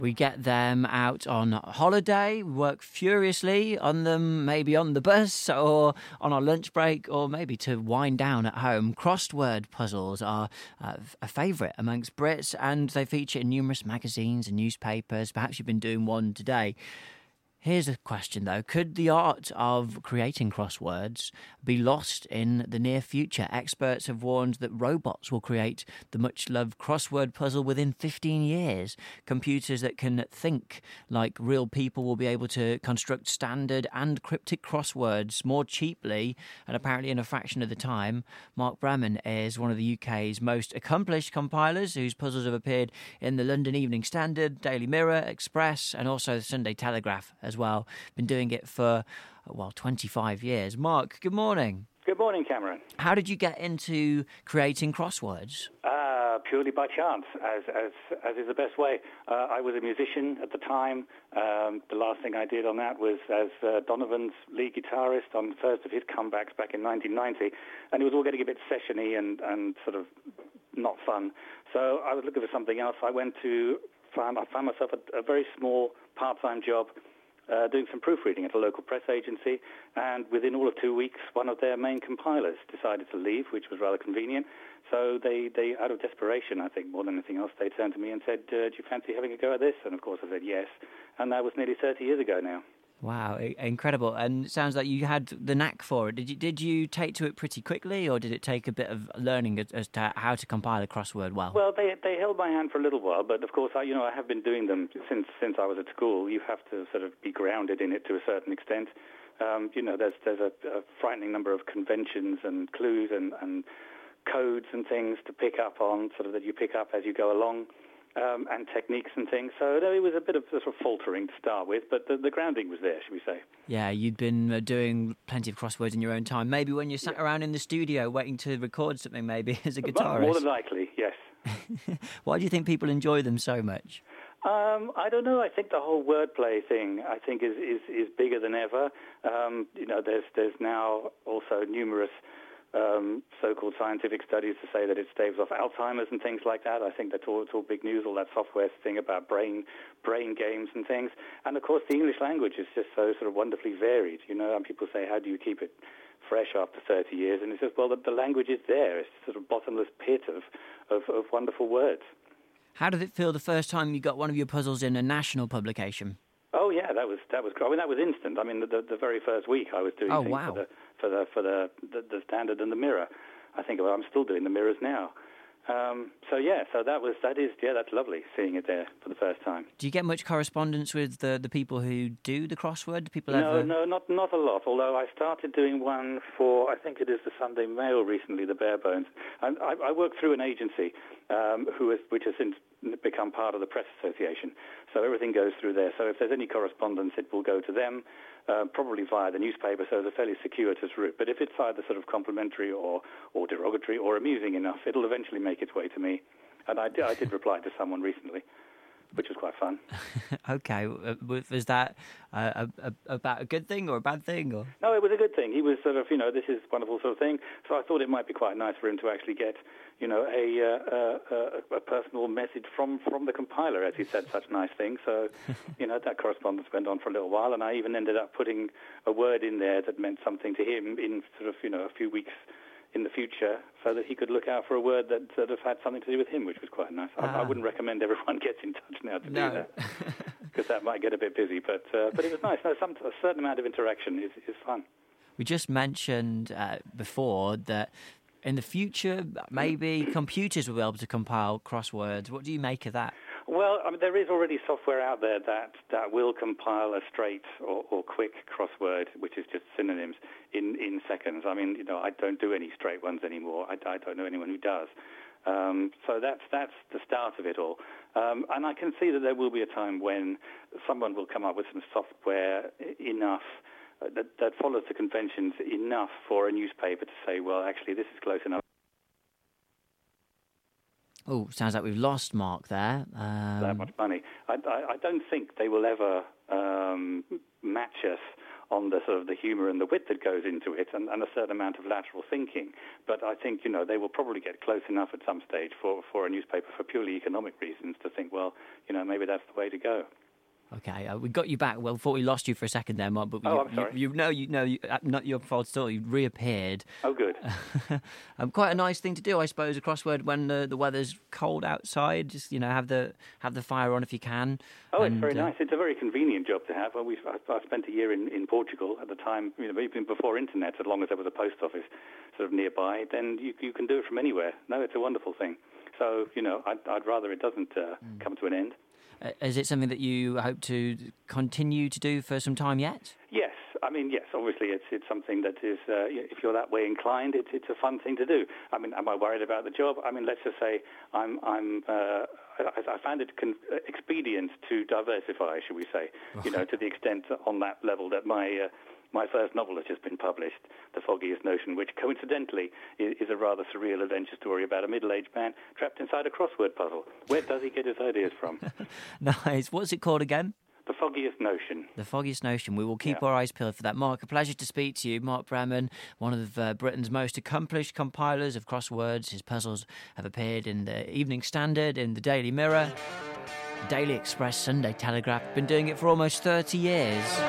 We get them out on holiday, work furiously on them, maybe on the bus or on our lunch break, or maybe to wind down at home. Crossword puzzles are a favourite amongst Brits, and they feature in numerous magazines and newspapers. Perhaps you've been doing one today. Here's a question, though. Could the art of creating crosswords be lost in the near future? Experts have warned that robots will create the much-loved crossword puzzle within 15 years. Computers that can think like real people will be able to construct standard and cryptic crosswords more cheaply and apparently in a fraction of the time. Mark Bremen is one of the UK's most accomplished compilers whose puzzles have appeared in the London Evening Standard, Daily Mirror, Express and also the Sunday Telegraph as well. Been doing it for, 25 years. Mark, good morning. Good morning, Cameron. How did you get into creating crosswords? Purely by chance, as is the best way. I was a musician at the time. The last thing I did on that was as Donovan's lead guitarist on the first of his comebacks back in 1990, and it was all getting a bit sessiony and sort of not fun. So I was looking for something else. I found myself a very small part-time job doing some proofreading at a local press agency, and within all of 2 weeks, one of their main compilers decided to leave, which was rather convenient. So they out of desperation, I think, more than anything else, they turned to me and said, do you fancy having a go at this? And of course I said yes, and that was nearly 30 years ago now. Wow, incredible. And it sounds like you had the knack for it. Did you take to it pretty quickly, or did it take a bit of learning as to how to compile a crossword well? Well, they held my hand for a little while, but of course, I have been doing them since I was at school. You have to sort of be grounded in it to a certain extent. There's a frightening number of conventions and clues and codes and things to pick up on, sort of that you pick up as you go along. And techniques and things. So it was a bit of sort of faltering to start with, but the grounding was there, should we say. Yeah, you'd been doing plenty of crosswords in your own time. Maybe when you sat around in the studio waiting to record something, maybe, as a guitarist. More than likely, yes. Why do you think people enjoy them so much? I don't know. I think the whole wordplay thing, I think, is bigger than ever. There's now also numerous so-called scientific studies to say that it staves off Alzheimer's and things like that. I think it's all big news, all that software thing about brain games and things. And, of course, the English language is just so sort of wonderfully varied. And people say, how do you keep it fresh after 30 years? And it's just, well, the language is there. It's sort of bottomless pit of wonderful words. How did it feel the first time you got one of your puzzles in a national publication? Oh yeah, that was great. I mean, that was instant. I mean, the very first week I was doing things for the Standard and the Mirror. I think I'm still doing the Mirrors now. That's lovely seeing it there for the first time. Do you get much correspondence with the people who do the crossword? No, not a lot. Although I started doing one for, I think it is the Sunday Mail recently, the Bare Bones. And I work through an agency which has since become part of the Press Association. So everything goes through there. So if there's any correspondence, it will go to them, probably via the newspaper. So it's a fairly circuitous route. But if it's either sort of complimentary or derogatory or amusing enough, it'll eventually make its way to me. And I did reply to someone recently, which was quite fun. Okay. Was that about a good thing or a bad thing? Or? No, it was a good thing. He was sort of, this is a wonderful sort of thing. So I thought it might be quite nice for him to actually get, a personal message from the compiler, as he said such nice things. So, that correspondence went on for a little while, and I even ended up putting a word in there that meant something to him in sort of, a few weeks in the future, so that he could look out for a word that sort of had something to do with him, which was quite nice. I wouldn't recommend everyone gets in touch now to do that, because that might get a bit busy. But it was nice. No, a certain amount of interaction is fun. We just mentioned before that in the future, maybe computers will be able to compile crosswords. What do you make of that? Well, I mean, there is already software out there that will compile a straight or quick crossword, which is just synonyms, in seconds. I mean, I don't do any straight ones anymore. I don't know anyone who does. So that's the start of it all. And I can see that there will be a time when someone will come up with some software enough that follows the conventions enough for a newspaper to say, well, actually, this is close enough. Oh, sounds like we've lost Mark there. That much money. I don't think they will ever match us on the sort of the humour and the wit that goes into it, and a certain amount of lateral thinking. But I think, they will probably get close enough at some stage for a newspaper for purely economic reasons to think, well, maybe that's the way to go. Okay, we got you back. Well, thought we lost you for a second there, Mark. But I'm sorry. Not your fault at all. You reappeared. Oh, good. Quite a nice thing to do, I suppose, a crossword when the weather's cold outside. Just have the fire on if you can. Oh, it's very nice. It's a very convenient job to have. I spent a year in Portugal at the time, even before internet, as long as there was a post office sort of nearby. Then you can do it from anywhere. No, it's a wonderful thing. So I'd rather it doesn't come to an end. Is it something that you hope to continue to do for some time yet? Yes. Yes, obviously it's something that is, if you're that way inclined, it's a fun thing to do. Am I worried about the job? Let's just say I found it expedient to diversify, shall we say, to the extent on that level that my first novel has just been published, The Foggiest Notion, which coincidentally is a rather surreal adventure story about a middle-aged man trapped inside a crossword puzzle. Where does he get his ideas from? Nice. What's it called again? The Foggiest Notion. The Foggiest Notion. We will keep our eyes peeled for that. Mark, a pleasure to speak to you. Mark Bremen, one of Britain's most accomplished compilers of crosswords. His puzzles have appeared in the Evening Standard, in the Daily Mirror, Daily Express, Sunday Telegraph. Been doing it for almost 30 years.